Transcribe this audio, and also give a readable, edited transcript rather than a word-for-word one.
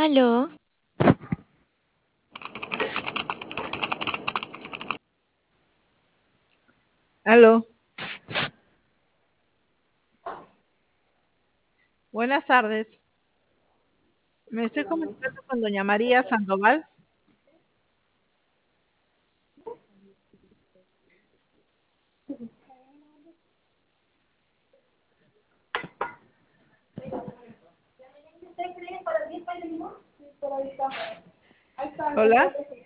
Aló, Aló, buenas tardes. Me estoy comunicando con doña María Sandoval. Hola.